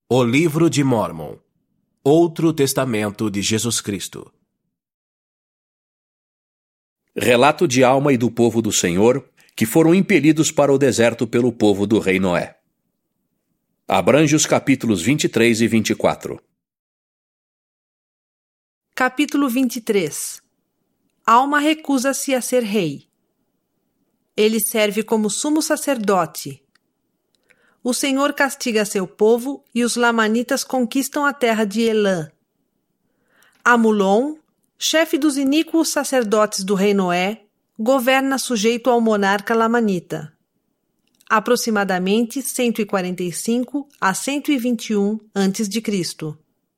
O Livro de Mórmon. Outro Testamento de Jesus Cristo. Relato de Alma e do povo do Senhor, que foram impelidos para o deserto pelo povo do rei Noé. Abrange os capítulos 23 e 24. Capítulo 23. Alma recusa-se a ser rei. Ele serve como sumo sacerdote. O Senhor castiga seu povo e os lamanitas conquistam a terra de Elã. Amulon, chefe dos iníquos sacerdotes do rei Noé, governa sujeito ao monarca lamanita. Aproximadamente 145 a 121 a.C.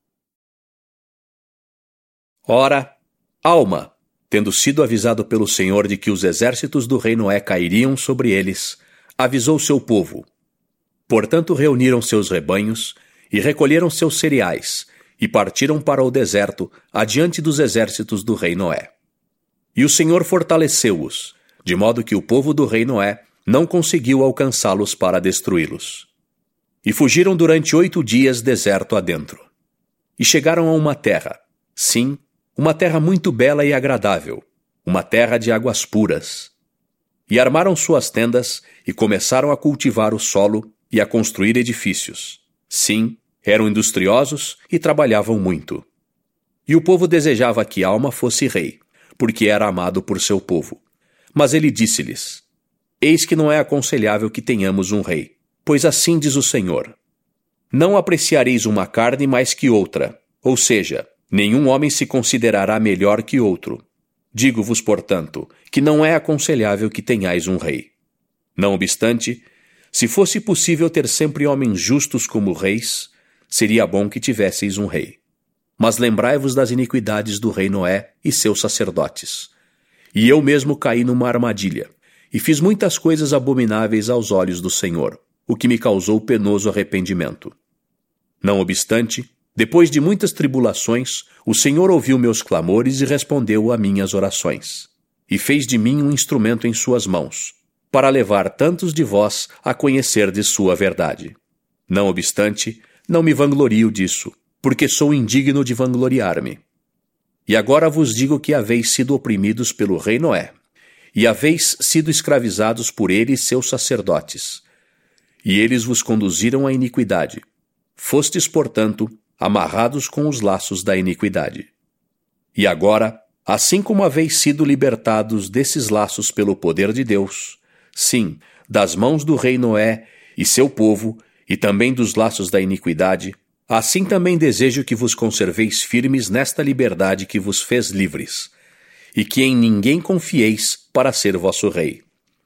Ora, Alma, tendo sido avisado pelo Senhor de que os exércitos do rei Noé cairiam sobre eles, avisou seu povo. Portanto reuniram seus rebanhos e recolheram seus cereais e partiram para o deserto adiante dos exércitos do rei Noé. E o Senhor fortaleceu-os, de modo que o povo do rei Noé não conseguiu alcançá-los para destruí-los. E fugiram durante 8 dias deserto adentro. E chegaram a uma terra, sim, uma terra muito bela e agradável, uma terra de águas puras. E armaram suas tendas e começaram a cultivar o solo e a construir edifícios. Sim, eram industriosos e trabalhavam muito. E o povo desejava que Alma fosse rei, porque era amado por seu povo. Mas ele disse-lhes: Eis que não é aconselhável que tenhamos um rei, pois assim diz o Senhor: Não apreciareis uma carne mais que outra, ou seja, nenhum homem se considerará melhor que outro. Digo-vos, portanto, que não é aconselhável que tenhais um rei. Não obstante, se fosse possível ter sempre homens justos como reis, seria bom que tivesseis um rei. Mas lembrai-vos das iniquidades do rei Noé e seus sacerdotes. E eu mesmo caí numa armadilha, e fiz muitas coisas abomináveis aos olhos do Senhor, o que me causou penoso arrependimento. Não obstante, depois de muitas tribulações, o Senhor ouviu meus clamores e respondeu a minhas orações, e fez de mim um instrumento em suas mãos, para levar tantos de vós a conhecer de sua verdade. Não obstante, não me vanglorio disso, porque sou indigno de vangloriar-me. E agora vos digo que haveis sido oprimidos pelo rei Noé, e haveis sido escravizados por ele e seus sacerdotes. E eles vos conduziram à iniquidade. Fostes, portanto, amarrados com os laços da iniquidade. E agora, assim como haveis sido libertados desses laços pelo poder de Deus, sim, das mãos do rei Noé e seu povo, e também dos laços da iniquidade, assim também desejo que vos conserveis firmes nesta liberdade que vos fez livres, e que em ninguém confieis para ser vosso rei.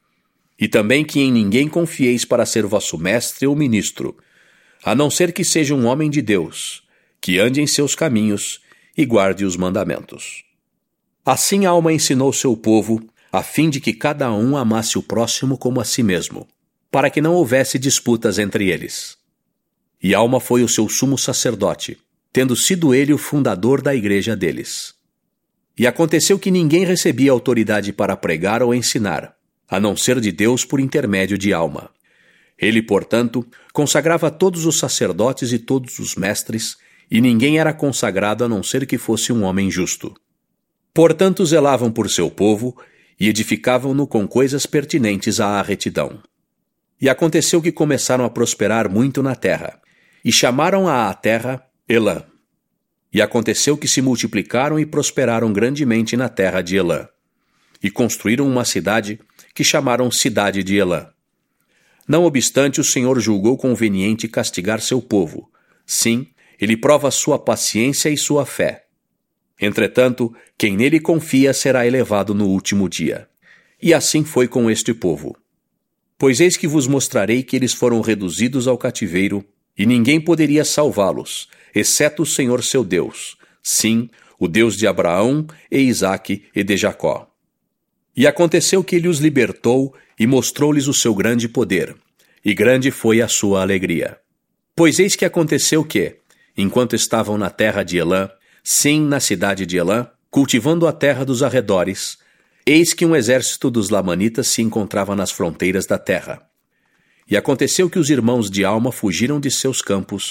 E também que em ninguém confieis para ser vosso mestre ou ministro, a não ser que seja um homem de Deus, que ande em seus caminhos e guarde os mandamentos. Assim Alma ensinou seu povo, a fim de que cada um amasse o próximo como a si mesmo, para que não houvesse disputas entre eles. E Alma foi o seu sumo sacerdote, tendo sido ele o fundador da igreja deles. E aconteceu que ninguém recebia autoridade para pregar ou ensinar, a não ser de Deus por intermédio de Alma. Ele, portanto, consagrava todos os sacerdotes e todos os mestres, e ninguém era consagrado a não ser que fosse um homem justo. Portanto, zelavam por seu povo e edificavam-no com coisas pertinentes à retidão. E aconteceu que começaram a prosperar muito na terra, e chamaram à terra Elã. E aconteceu que se multiplicaram e prosperaram grandemente na terra de Elã, e construíram uma cidade que chamaram Cidade de Elã. Não obstante, o Senhor julgou conveniente castigar seu povo. Sim, ele prova sua paciência e sua fé. Entretanto, quem nele confia será elevado no último dia. E assim foi com este povo. Pois eis que vos mostrarei que eles foram reduzidos ao cativeiro, e ninguém poderia salvá-los, exceto o Senhor seu Deus, sim, o Deus de Abraão e Isaque e de Jacó. E aconteceu que ele os libertou e mostrou-lhes o seu grande poder, e grande foi a sua alegria. Pois eis que aconteceu que, enquanto estavam na terra de Elã, sim, na cidade de Elã, cultivando a terra dos arredores, eis que um exército dos lamanitas se encontrava nas fronteiras da terra. E aconteceu que os irmãos de Alma fugiram de seus campos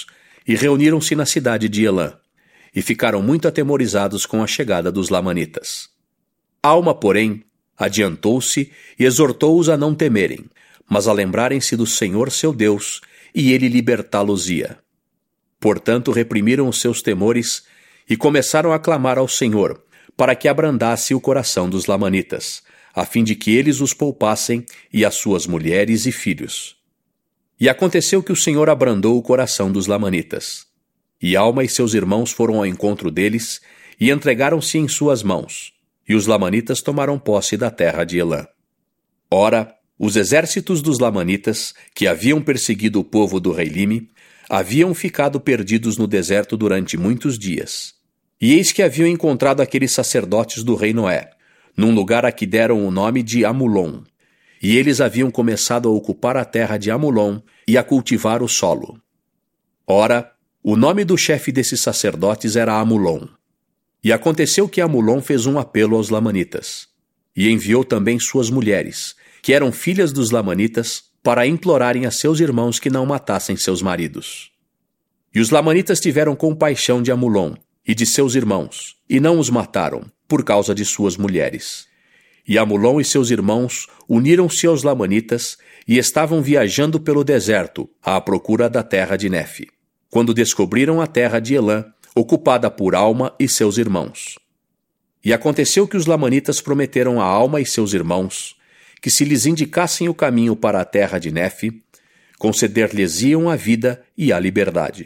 e reuniram-se na cidade de Elã, e ficaram muito atemorizados com a chegada dos lamanitas. Alma, porém, adiantou-se e exortou-os a não temerem, mas a lembrarem-se do Senhor seu Deus, e ele libertá-los-ia. Portanto, reprimiram os seus temores e começaram a clamar ao Senhor, para que abrandasse o coração dos lamanitas, a fim de que eles os poupassem e as suas mulheres e filhos. E aconteceu que o Senhor abrandou o coração dos lamanitas. E Alma e seus irmãos foram ao encontro deles e entregaram-se em suas mãos, e os lamanitas tomaram posse da terra de Elã. Ora, os exércitos dos lamanitas, que haviam perseguido o povo do rei Lime, haviam ficado perdidos no deserto durante muitos dias. E eis que haviam encontrado aqueles sacerdotes do rei Noé, num lugar a que deram o nome de Amulom. E eles haviam começado a ocupar a terra de Amulom e a cultivar o solo. Ora, o nome do chefe desses sacerdotes era Amulom. E aconteceu que Amulom fez um apelo aos lamanitas, e enviou também suas mulheres, que eram filhas dos lamanitas, para implorarem a seus irmãos que não matassem seus maridos. E os lamanitas tiveram compaixão de Amulom e de seus irmãos, e não os mataram, por causa de suas mulheres. E Amulom e seus irmãos uniram-se aos lamanitas e estavam viajando pelo deserto à procura da terra de Nefe, quando descobriram a terra de Elã, ocupada por Alma e seus irmãos. E aconteceu que os lamanitas prometeram a Alma e seus irmãos que, se lhes indicassem o caminho para a terra de Nefe, conceder-lhes-iam a vida e a liberdade.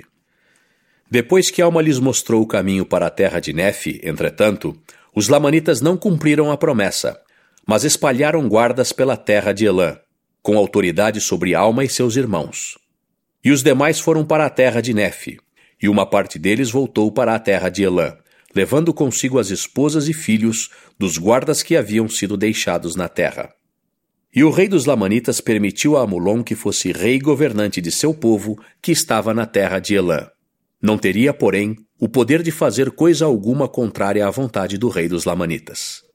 Depois que Alma lhes mostrou o caminho para a terra de Nefe, entretanto, os lamanitas não cumpriram a promessa, mas espalharam guardas pela terra de Elã, com autoridade sobre Alma e seus irmãos. E os demais foram para a terra de Nefe, e uma parte deles voltou para a terra de Elã, levando consigo as esposas e filhos dos guardas que haviam sido deixados na terra. E o rei dos lamanitas permitiu a Amulom que fosse rei e governante de seu povo, que estava na terra de Elã. Não teria, porém, o poder de fazer coisa alguma contrária à vontade do rei dos lamanitas.